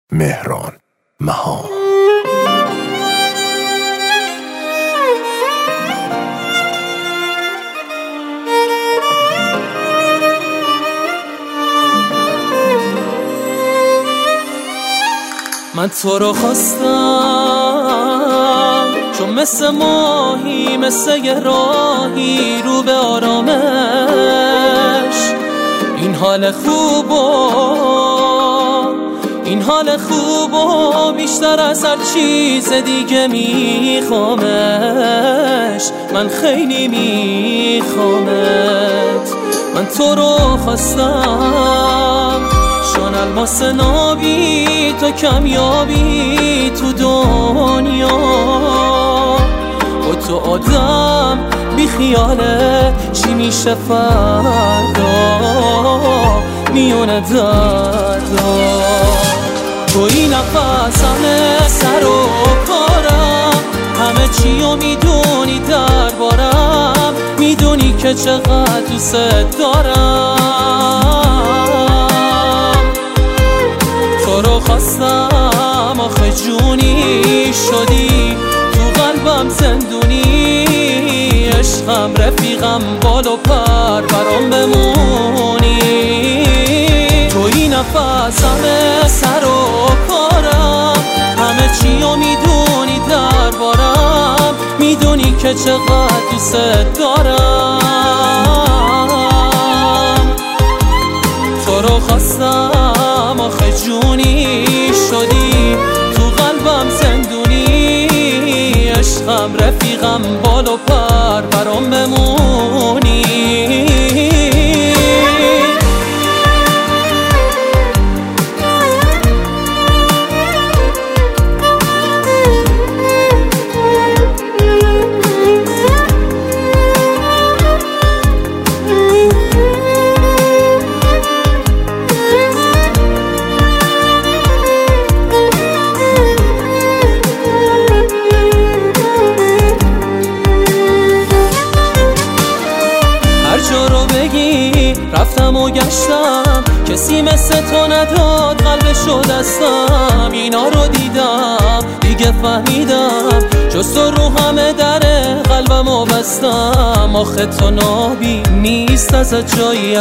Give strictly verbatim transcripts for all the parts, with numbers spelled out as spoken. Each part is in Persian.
مهران مهان. من تو رو خواستم چون مثل ماهی، مثل یه راهی رو به آرامش. این حال خوبو این حال خوبو بیشتر از هر چیز دیگه میخوامش. من خیلی میخوامت. من تو رو خواستم چون الماس نابی، تو کمیابی تو دنیا. و تو آدم بی خیاله چی میشه فردا میونه دردا. توی نفس همه سر و کارم، همه چیو میدونی دربارم، میدونی که چقدر دوست دارم. تو رو خواستم آخه جونی شدی، تو قلبم زندونی، عشقم رفیقم بال و پر برام بمونی. توی نفس همه سر و کارم، همه چیو میدونی دربارم، میدونی که چقدر دوست دارم. تو رو خواستم آخه جونی شدی، تو قلبم زندونی، عشقم رفیقم بال و پر برام بمونی. رفتم و گشتم، کسی مثل تو نداد قلبشو دستم. اینا رو دیدم دیگه فهمیدم، جز تو رو همه در قلبمو بستم. آخه تو نابی نیست از جایی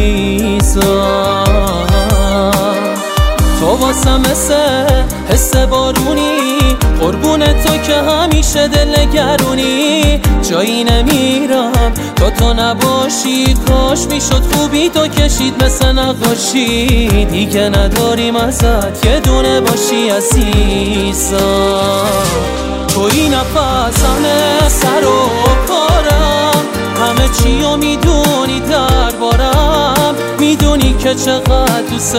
عزیزم. تو واسم مثل حس بارونی، قربون تو که همیشه دل نگرونی. جایی نمیرم تو تو نباشی، کاش میشد خوبی تو کشید مثل نقاشی. دیگه نداریم ازت یه دونه باشی عزیزم. توی نفس همه سر و کارم، همه چیو میدونی دربارم، میدونی که چقدر دوست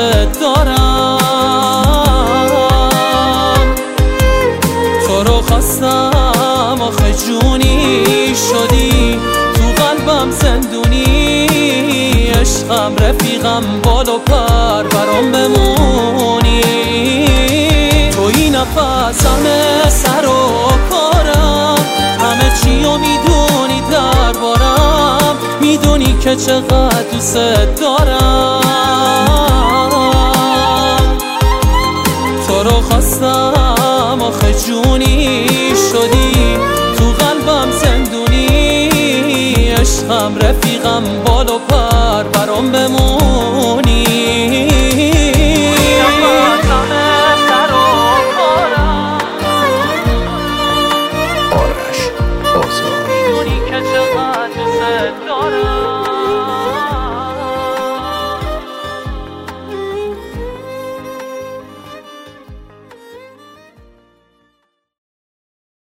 دارم. تو رو خواستم آخه جونی شدی، تو قلبم زندونی، عشقم رفیقم بال و پر برام بمونی. توی نفس همه سر و کارم، همه چیو میدونی دربارم، میدونی که چقدر دوست دارم. تو رو خواستم آخه جونی شدی، تو قلبم زندونی، عشقم رفیقم بال و پر برام بمونی.